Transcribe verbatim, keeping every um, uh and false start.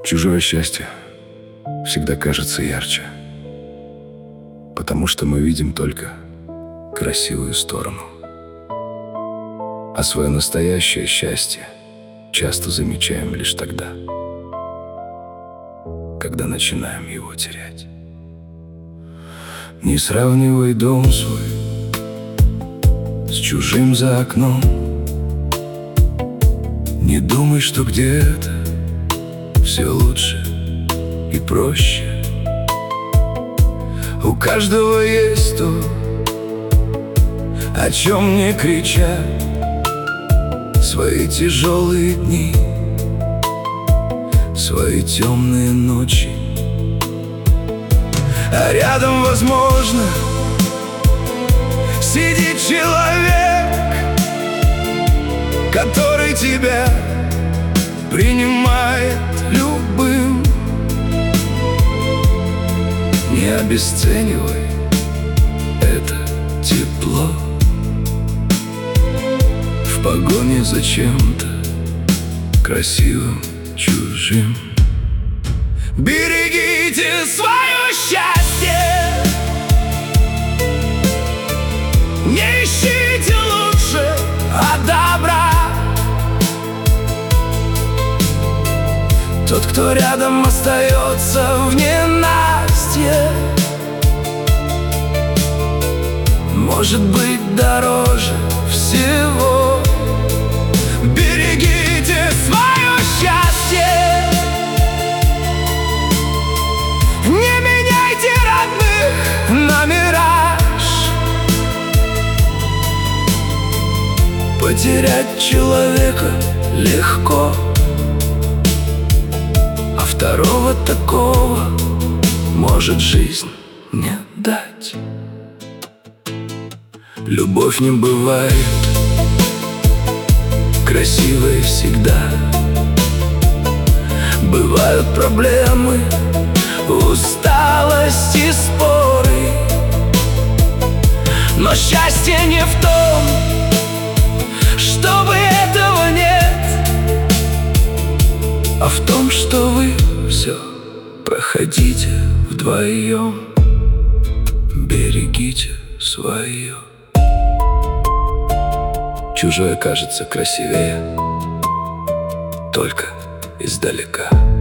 Чужое счастье всегда кажется ярче, потому что мы видим только красивую сторону. А свое настоящее счастье часто замечаем лишь тогда, когда начинаем его терять. Не сравнивай дом свой с чужим за окном. Не думай, что где-то все лучше и проще. У каждого есть то, о чем не кричат, свои тяжелые дни, свои темные ночи. А рядом, возможно, сидит человек, который тебя принимает любым. Не обесценивай это тепло в погоне за чем-то красивым, чужим. Берегите свое счастье, не ищите лучше от добра. Тот, кто рядом, остается в ненастье, может быть дороже всего. Берегите свое счастье, не меняйте родных на мираж. Потерять человека легко, а второго такого может жизнь не дать. Любовь не бывает красивой всегда. Бывают проблемы, усталость и споры, но счастье не в том, чтобы этого нет, а в том, что вы все проходите вдвоем. Берегите свое. Чужое кажется красивее только издалека.